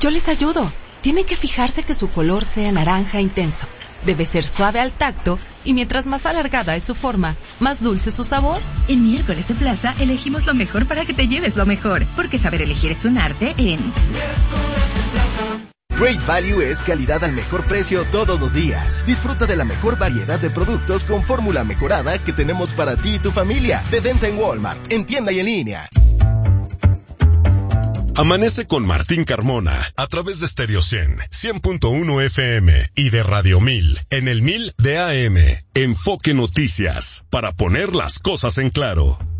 Yo les ayudo. Tienen que fijarse que su color sea naranja intenso. Debe ser suave al tacto y mientras más alargada es su forma, más dulce su sabor. En Miércoles de Plaza elegimos lo mejor para que te lleves lo mejor, porque saber elegir es un arte en... Great Value es calidad al mejor precio todos los días. Disfruta de la mejor variedad de productos con fórmula mejorada que tenemos para ti y tu familia. De venta en Walmart, en tienda y en línea. Amanece con Martín Carmona a través de Stereo 100.1 FM y de Radio 1000 en el 1000 de AM. Enfoque Noticias para poner las cosas en claro.